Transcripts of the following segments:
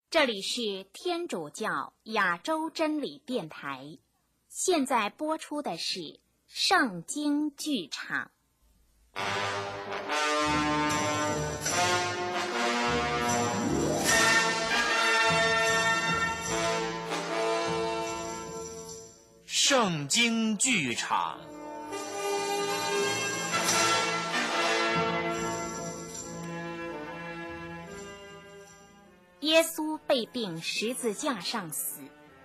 这里是天主教亚洲真理电台，现在播出的是圣经剧场。 圣经剧场。 耶稣被钉十字架上死。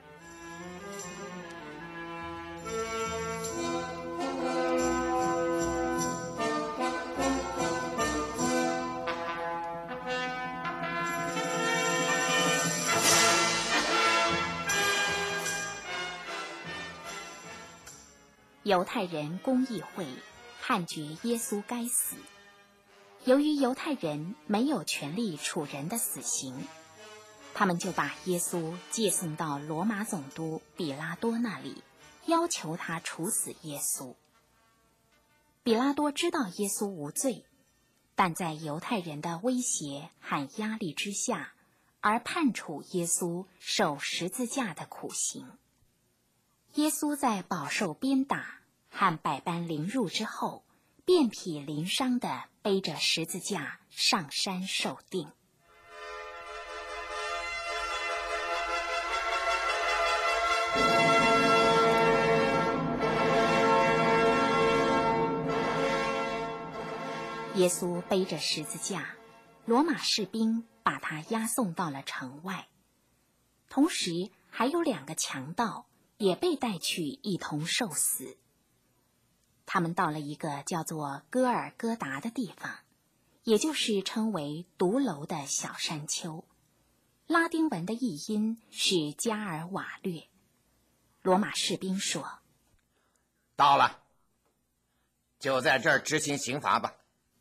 犹太人公议会判决耶稣该死。由于犹太人没有权利处人的死刑，他们就把耶稣借送到罗马总督比拉多那里，要求他处死耶稣。比拉多知道耶稣无罪，但在犹太人的威胁和压力之下，而判处耶稣受十字架的苦刑。耶稣在饱受鞭打和百般凌辱之后，遍体鳞伤地背着十字架上山受钉。耶稣背着十字架，罗马士兵把他押送到了城外，同时还有2个强盗也被带去一同受死。他们到了一个叫做哥尔哥达的地方，也就是称为独楼的小山丘，拉丁文的译音是加尔瓦略。罗马士兵说： 到了，就在这儿执行刑罚吧。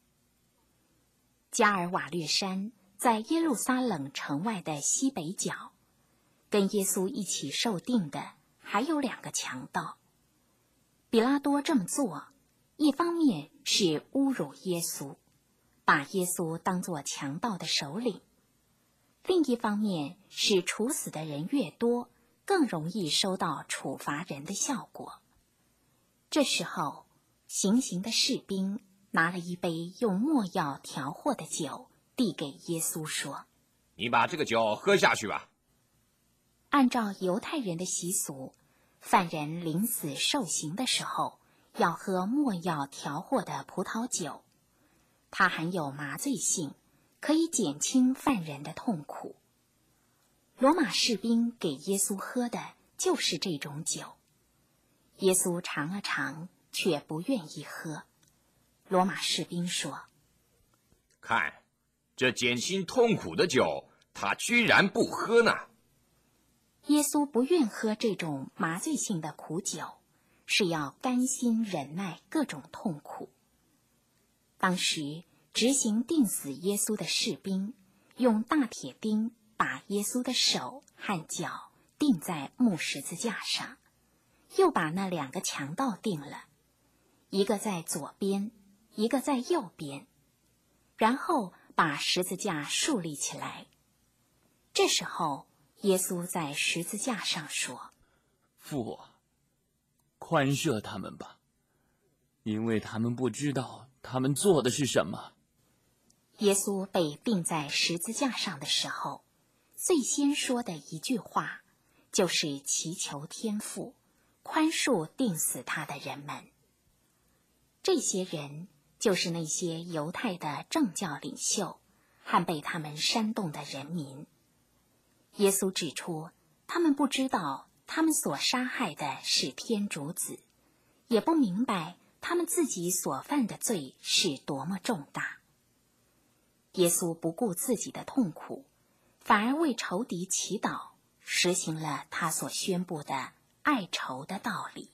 加尔瓦略山在耶路撒冷城外的西北角，跟耶稣一起受钉的还有2个强盗。比拉多这么做，一方面是侮辱耶稣，把耶稣当作强盗的首领；另一方面是处死的人越多，更容易收到处罚人的效果。这时候，行刑的士兵拿了一杯用没药调和的酒，递给耶稣说： 你把这个酒喝下去吧。 按照犹太人的习俗，犯人临死受刑的时候要喝没药调和的葡萄酒，它含有麻醉性，可以减轻犯人的痛苦。罗马士兵给耶稣喝的就是这种酒。耶稣尝了尝，却不愿意喝。罗马士兵说： 看，这减轻痛苦的酒，他居然不喝呢。 耶稣不愿喝这种麻醉性的苦酒，是要甘心忍耐各种痛苦。当时执行钉死耶稣的士兵用大铁钉把耶稣的手和脚钉在木十字架上，又把那2个强盗钉了，一个在左边，一个在右边，然后把十字架竖立起来。这时候耶稣在十字架上说： 父啊，宽赦他们吧，因为他们不知道他们做的是什么。 耶稣被钉在十字架上的时候，最先说的一句话就是祈求天父宽恕钉死他的人们。这些人就是那些犹太的政教领袖和被他们煽动的人民。耶稣指出，他们不知道他们所杀害的是天主子，也不明白他们自己所犯的罪是多么重大。耶稣不顾自己的痛苦，反而为仇敌祈祷，实行了他所宣布的爱仇的道理。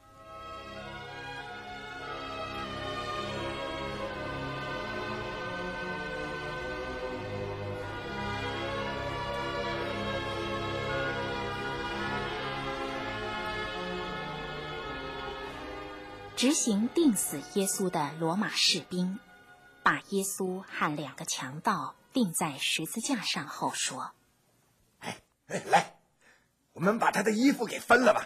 执行钉死耶稣的罗马士兵把耶稣和2个强盗钉在十字架上后说： 来，我们把他的衣服给分了吧。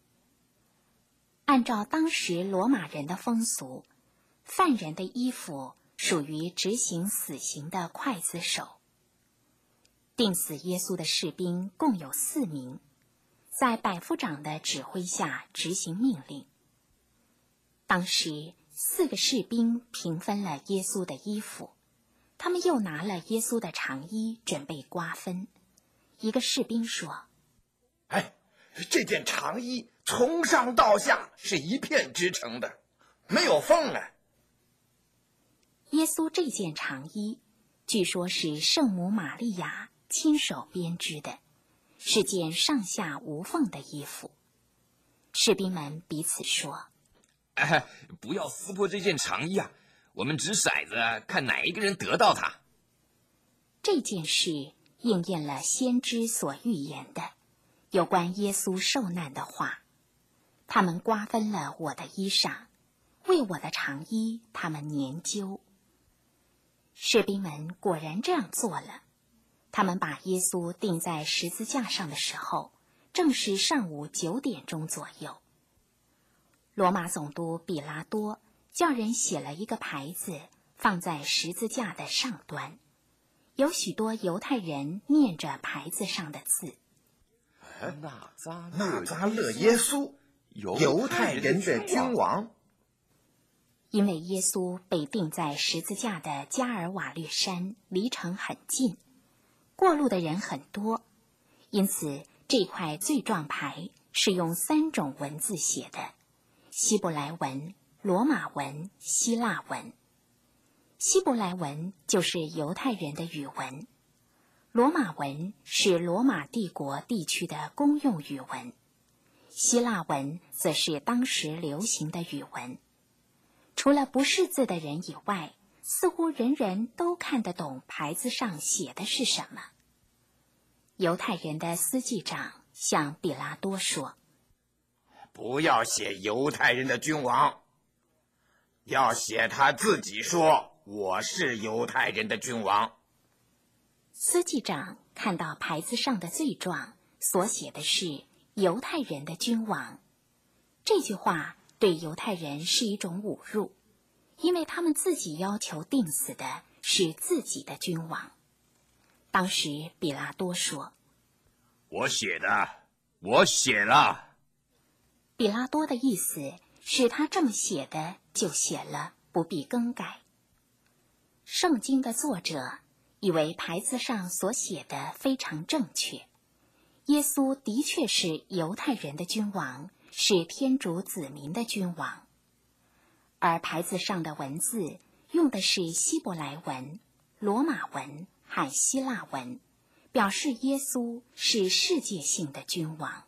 按照当时罗马人的风俗，犯人的衣服属于执行死刑的刽子手。钉死耶稣的士兵共有4名，在百夫长的指挥下执行命令。当时4个士兵平分了耶稣的衣服，他们又拿了耶稣的长衣准备瓜分。一个士兵说： 哎，这件长衣从上到下是一片织成的，没有缝啊。 耶稣这件长衣据说是圣母玛利亚亲手编织的，是件上下无缝的衣服。士兵们彼此说： 不要撕破这件长衣啊，我们掷骰子看哪一个人得到它。 这件事应验了先知所预言的有关耶稣受难的话。他们瓜分了我的衣裳，为我的长衣他们研究。士兵们果然这样做了。他们把耶稣钉在十字架上的时候，正是上午9点钟左右。罗马总督比拉多叫人写了一个牌子，放在十字架的上端。有许多犹太人念着牌子上的字： 纳匝勒耶稣，犹太人的君王。 因为耶稣被钉在十字架的加尔瓦略山离城很近，过路的人很多，因此这块罪状牌是用3种文字写的：希伯来文、罗马文、希腊文。希伯来文就是犹太人的语文，罗马文是罗马帝国地区的公用语文，希腊文则是当时流行的语文。除了不识字的人以外，似乎人人都看得懂牌子上写的是什么。犹太人的司祭长向比拉多说： 不要写犹太人的君王，要写他自己说我是犹太人的君王。 司祭长看到牌子上的罪状所写的是犹太人的君王，这句话对犹太人是一种侮辱，因为他们自己要求钉死的是自己的君王。当时比拉多说： 我写的，我写了。 比拉多的意思是他这么写的就写了，不必更改。圣经的作者以为牌子上所写的非常正确，耶稣的确是犹太人的君王，是天主子民的君王。而牌子上的文字用的是希伯来文、罗马文和希腊文，表示耶稣是世界性的君王。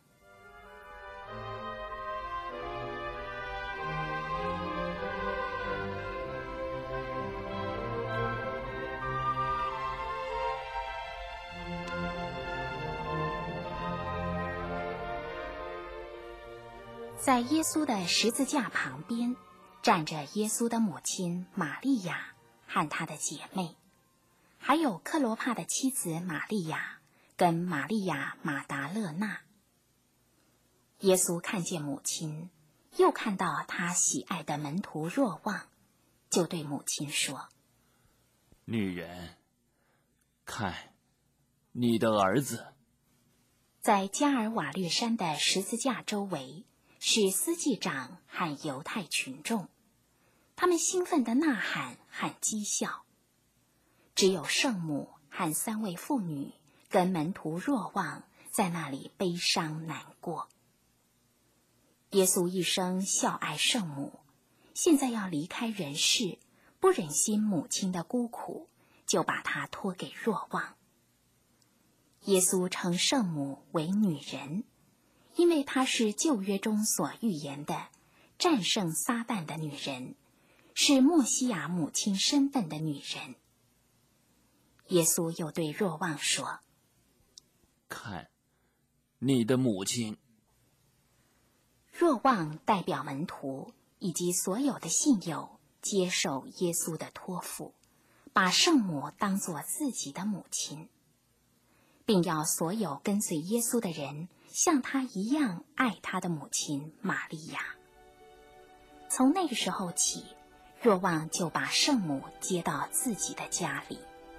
在耶稣的十字架旁边站着耶稣的母亲玛利亚和她的姐妹，还有克罗帕的妻子玛利亚跟玛利亚马达勒纳。耶稣看见母亲，又看到他喜爱的门徒若望，就对母亲说： 女人，看，你的儿子。 在加尔瓦略山的十字架周围是司祭长和犹太群众，他们兴奋地呐喊和讥笑。只有圣母和3位妇女跟门徒若望在那里悲伤难过。耶稣一生孝爱圣母，现在要离开人世，不忍心母亲的孤苦，就把她托给若望。耶稣称圣母为女人，因为她是旧约中所预言的战胜撒旦的女人，是默西亚母亲身份的女人。耶稣又对若望说： 看，你的母亲。 若望代表门徒以及所有的信友接受耶稣的托付，把圣母当作自己的母亲。 并要所有跟随耶稣的人像他一样爱他的母亲玛利亚。从那个时候起，若望就把圣母接到自己的家里。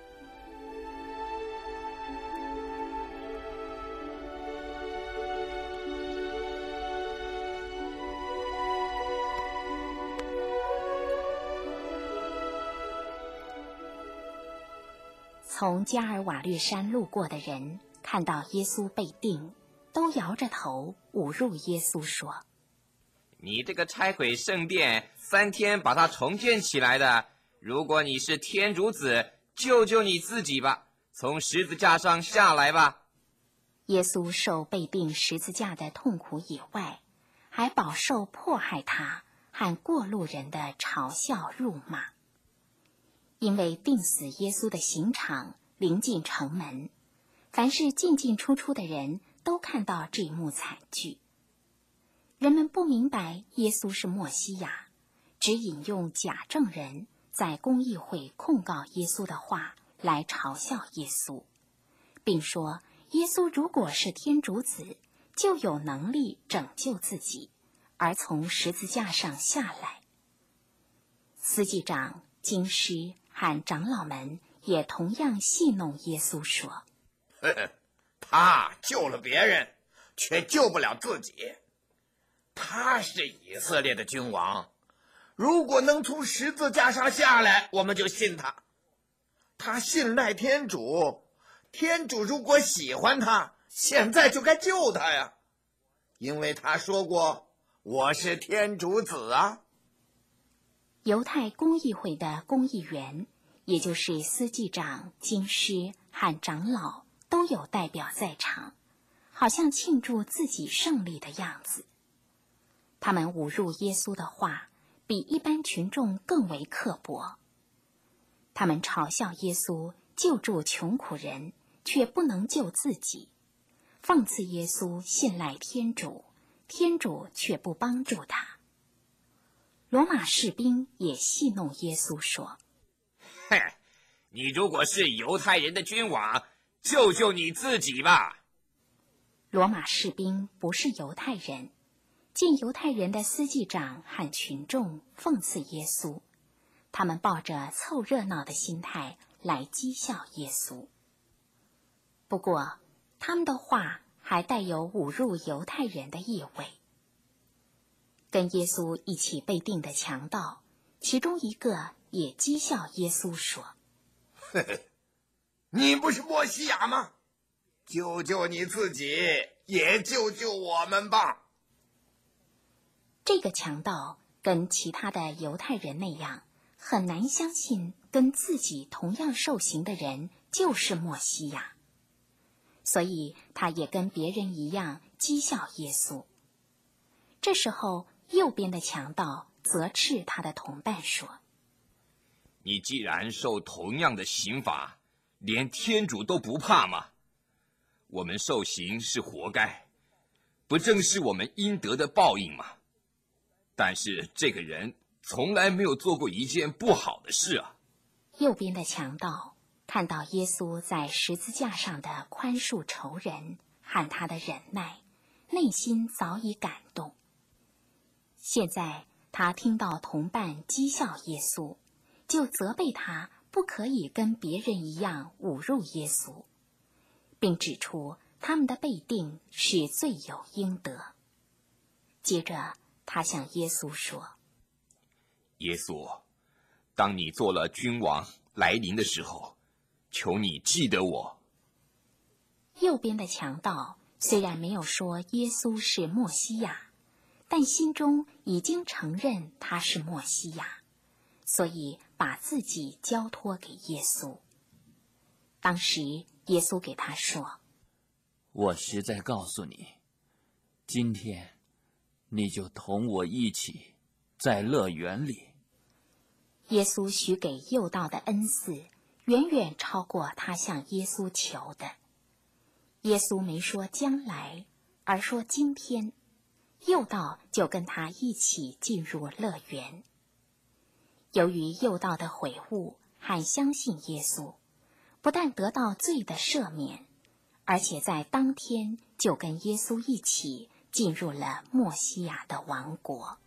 从加尔瓦略山路过的人看到耶稣被钉，都摇着头侮辱耶稣说： 你这个拆毁圣殿3天把它重建起来的，如果你是天主子，救救你自己吧，从十字架上下来吧。 耶稣受被钉十字架的痛苦以外，还饱受迫害他和过路人的嘲笑辱骂。因为钉死耶稣的刑场临近城门，凡是进进出出的人都看到这一幕惨剧。人们不明白耶稣是默西亚，只引用假证人在公议会控告耶稣的话来嘲笑耶稣，并说耶稣如果是天主子，就有能力拯救自己，而从十字架上下来。司祭长、经师和长老们也同样戏弄耶稣说： 他救了别人，却救不了自己。他是以色列的君王，如果能从十字架上下来，我们就信他。他信赖天主，天主如果喜欢他，现在就该救他呀，因为他说过我是天主子啊。 犹太公议会的公议员，也就是司祭长、经师和长老，都有代表在场，好像庆祝自己胜利的样子。他们侮辱耶稣的话比一般群众更为刻薄。他们嘲笑耶稣救助穷苦人，却不能救自己；讽刺耶稣信赖天主，天主却不帮助他。罗马士兵也戏弄耶稣说： 哼，你如果是犹太人的君王，救救你自己吧。 罗马士兵不是犹太人，见犹太人的司祭长和群众讽刺耶稣，他们抱着凑热闹的心态来讥笑耶稣。不过，他们的话还带有侮辱犹太人的意味。跟耶稣一起被钉的强盗，其中一个也讥笑耶稣说： 你不是默西亚吗？救救你自己，也救救我们吧。 这个强盗跟其他的犹太人那样，很难相信跟自己同样受刑的人就是默西亚，所以他也跟别人一样讥笑耶稣。这时候，右边的强盗责斥他的同伴说： 你既然受同样的刑罚，连天主都不怕吗？我们受刑是活该，不正是我们应得的报应吗？但是这个人从来没有做过一件不好的事啊。 右边的强盗看到耶稣在十字架上的宽恕仇人和他的忍耐，内心早已感动。现在他听到同伴讥笑耶稣，就责备他不可以跟别人一样侮辱耶稣，并指出他们的被钉是罪有应得。接着他向耶稣说： 耶稣，当你做了君王来临的时候，求你记得我。 右边的强盗虽然没有说耶稣是默西亚，但心中已经承认他是默西亚，所以把自己交托给耶稣。当时耶稣给他说： 我实在告诉你，今天你就同我一起在乐园里。 耶稣许给右道的恩赐远远超过他向耶稣求的。耶稣没说将来，而说今天，右道就跟他一起进入乐园。由于右道的悔悟和相信耶稣，不但得到罪的赦免， 而且在当天就跟耶稣一起进入了默西亚的王国。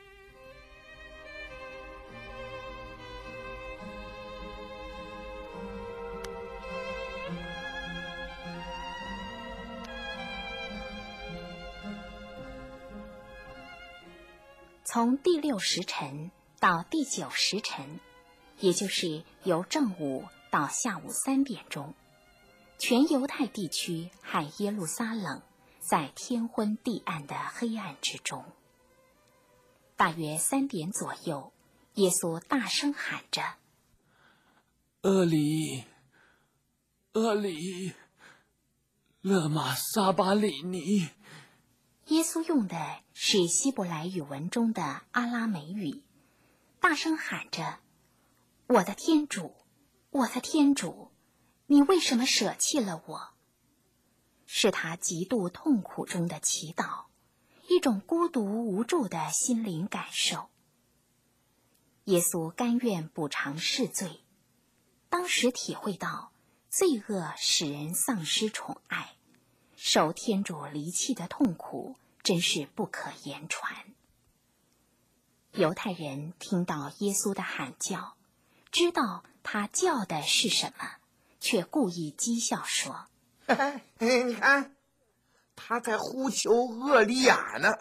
从第6时辰到第9时辰，也就是由正午到下午3点钟，全犹太地区和耶路撒冷在天昏地暗的黑暗之中。大约3点左右，耶稣大声喊着：“ 厄里，厄里，勒马撒巴里尼。” 耶稣用的是希伯来语文中的阿拉美语，大声喊着：“我的天主，我的天主，你为什么舍弃了我？”是他极度痛苦中的祈祷，一种孤独无助的心灵感受。耶稣甘愿补偿世罪，当时体会到罪恶使人丧失宠爱，受天主离弃的痛苦真是不可言传。犹太人听到耶稣的喊叫，知道他叫的是什么，却故意讥笑说：“ 你看，他在呼求厄里亚呢。”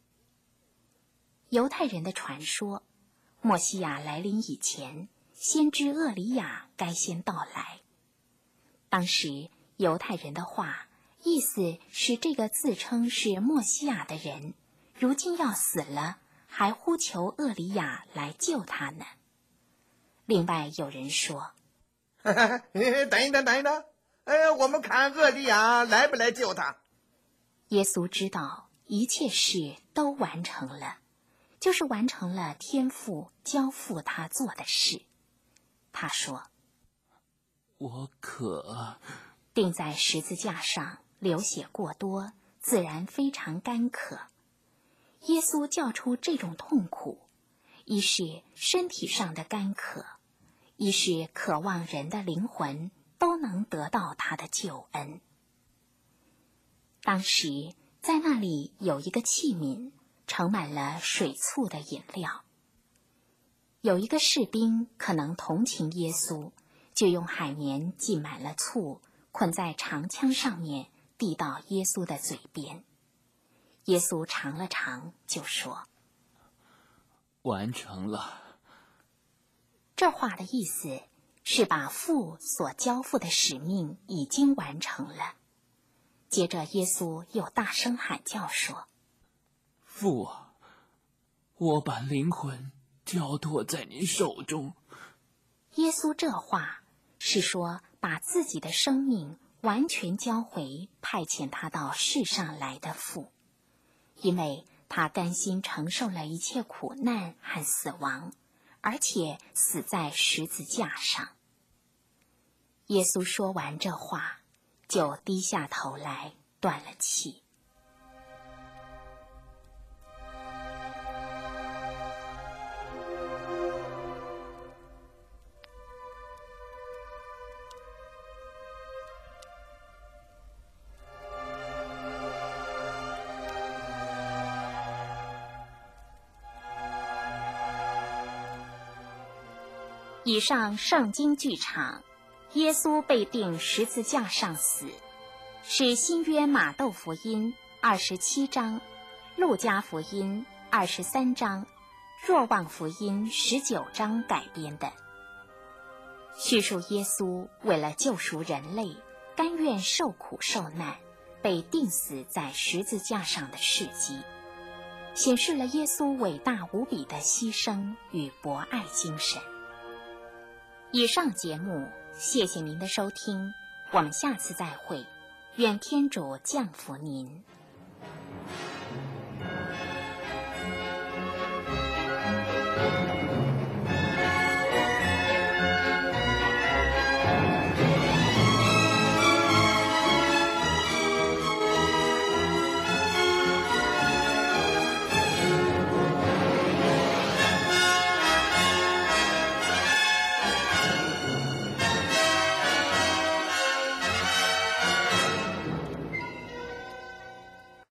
犹太人的传说，默西亚来临以前，先知厄里亚该先到来。当时犹太人的话意思是，这个自称是默西亚的人，如今要死了，还呼求厄里亚来救他呢。另外有人说：“ 等一等，我们看厄里亚来不来救他。” 耶稣知道一切事都完成了，就是完成了天父交付他做的事。他说：“ 我渴。” 钉在十字架上流血过多，自然非常干渴。耶稣叫出这种痛苦，一是身体上的干渴，一是渴望人的灵魂都能得到他的救恩。当时在那里有一个器皿，盛满了水醋的饮料。有一个士兵可能同情耶稣，就用海绵浸满了醋，捆在长枪上面，递到耶稣的嘴边。耶稣尝了尝，就说：“ 完成了。” 这话的意思是把父所交付的使命已经完成了。接着耶稣又大声喊叫说：“ 父啊，我把灵魂交托在你手中。” 耶稣这话是说把自己的生命完全交回派遣他到世上来的父，因为他甘心承受了一切苦难和死亡，而且死在十字架上。耶稣说完这话，就低下头来，断了气。以上圣经剧场，耶稣被钉十字架上死，是新约马窦福音27章、路加福音23章、若望福音19章改编的，叙述耶稣为了救赎人类，甘愿受苦受难，被钉死在十字架上的事迹，显示了耶稣伟大无比的牺牲与博爱精神。以上节目，谢谢您的收听，我们下次再会，愿天主降福您。